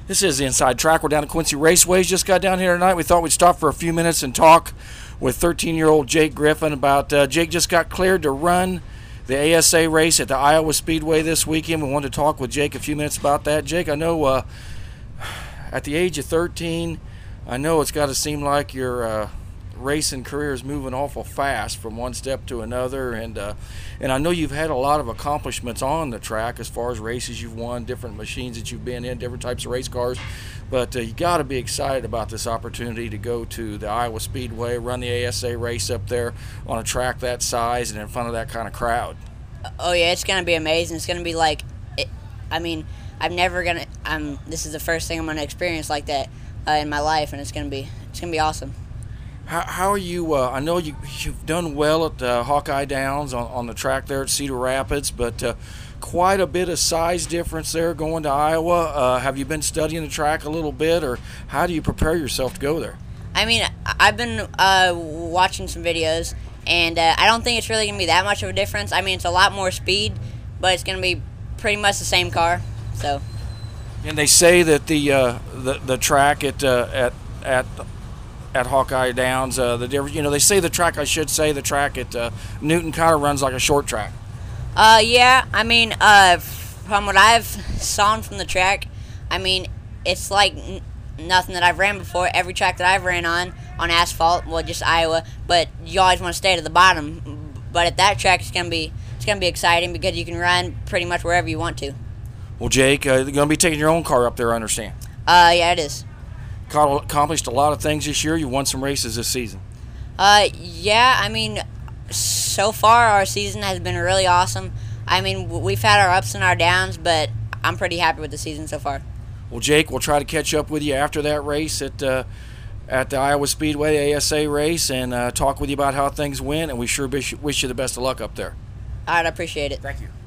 This is the Inside Track. We're down at Quincy Raceway. Just got down here tonight. We thought we'd stop for a few minutes and talk with 13-year-old Jake Griffin about Jake just got cleared to run the ASA race at the Iowa Speedway this weekend. We wanted to talk with Jake a few minutes about that. Jake, I know at the age of 13, I know it's got to seem like your racing career is moving awful fast from one step to another, and I know you've had a lot of accomplishments on the track as far as races you've won, different machines that you've been in, different types of race cars, but you got to be excited about this opportunity to go to the Iowa Speedway, run the ASA race up there on a track that size and in front of that kind of crowd. Oh yeah, it's gonna be amazing. It's gonna be like, this is the first thing I'm gonna experience like that in my life, and it's gonna be awesome. How are you? I know you've done well at Hawkeye Downs on the track there at Cedar Rapids, but quite a bit of size difference there going to Iowa. Have you been studying the track a little bit, or how do you prepare yourself to go there? I mean, I've been watching some videos, and I don't think it's really going to be that much of a difference. I mean, it's a lot more speed, but it's going to be pretty much the same car. So. And they say that the track at Hawkeye Downs, they say the track, the track at Newton kind of runs like a short track. Yeah, I mean, from what I've saw from the track, I mean, it's like nothing that I've ran before. Every track that I've ran on asphalt, well, just Iowa, but you always want to stay to the bottom. But at that track, it's gonna be exciting because you can run pretty much wherever you want to. Well, Jake, you're gonna be taking your own car up there, I understand. Yeah, it is. Accomplished a lot of things this year. You won some races this season. Yeah, I mean, so far our season has been really awesome. I mean, we've had our ups and our downs, but I'm pretty happy with the season so far. Well, Jake, we'll try to catch up with you after that race at the Iowa Speedway ASA race and talk with you about how things went, and we sure wish you the best of luck up there. All right, I appreciate it. Thank you.